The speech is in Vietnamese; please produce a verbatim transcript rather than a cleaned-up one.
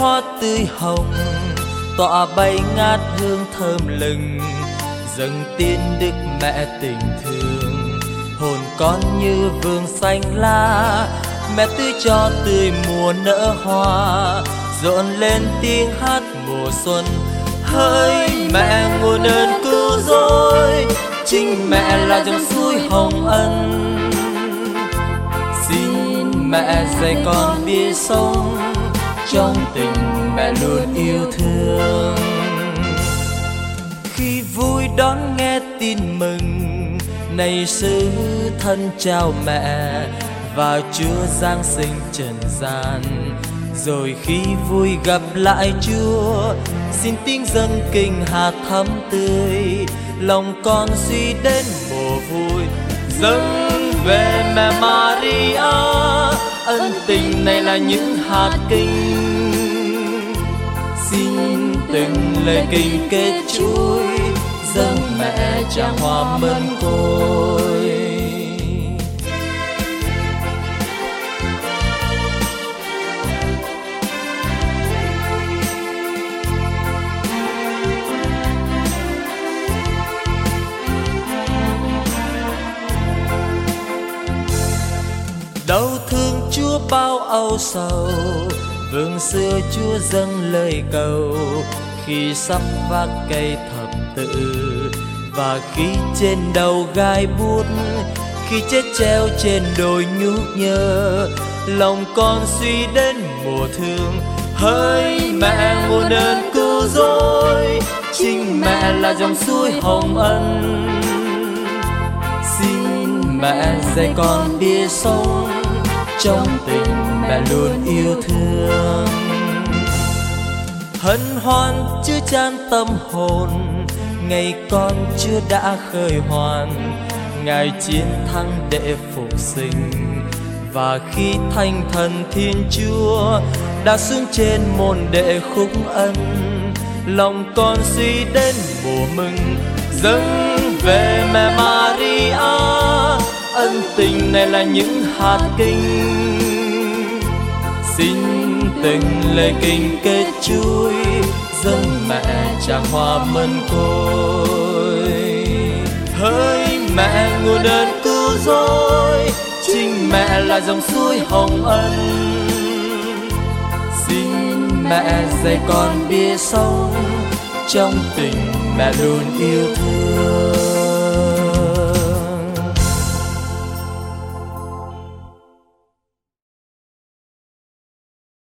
hoa tươi hồng tỏa bay ngát hương thơm lừng, dâng tiên Đức Mẹ tình thương. Hồn con như vườn xanh lá, mẹ tưới cho tươi mùa nở hoa, rộn lên tiếng hát mùa xuân. Hỡi mẹ nguồn ơn cứu rỗi, chính mẹ là dòng suối hồng ân. Xin mẹ dạy con biết sống, trong tình mẹ luôn yêu thương. Khi vui đón nghe tin mừng, này sư thân chào mẹ và Chúa Giáng sinh trần gian. Rồi khi vui gặp lại Chúa, xin tiếng dâng kinh hạt thắm tươi, lòng con suy đến mùa vui. Dâng về mẹ Maria, ân tình này là những hạt kinh. Xin từng lời kinh kết chuối, dâng mẹ tràng hoa mân côi. Đau thương Chúa bao âu sầu, vương xưa Chúa dâng lời cầu. Khi sắp vác cây thập tự, và khi trên đầu gai bút, khi chết treo trên đồi nhúc nhớ, lòng con suy đến mùa thương. Hỡi mẹ nguồn ơn cứu rỗi, chính mẹ là dòng suối hồng ân. Xin mẹ dạy con biết sống, trong tình mẹ luôn yêu thương. Hân hoan chứa chan tâm hồn, ngày con chưa đã khởi hoàn. Ngài chiến thắng để phục sinh, và khi thanh thần Thiên Chúa đã xuống trên môn để khúc ân, lòng con suy đến mùa mừng. Dâng về mẹ Maria, ân tình này là những hạt kinh. Xin từng lời kinh kết chuối, dâng mẹ tràng hoa mân côi. Hỡi mẹ nguồn ơn cứu rỗi, chính mẹ là dòng suối hồng ân. Xin mẹ dạy con biết sống, trong tình mẹ luôn yêu thương.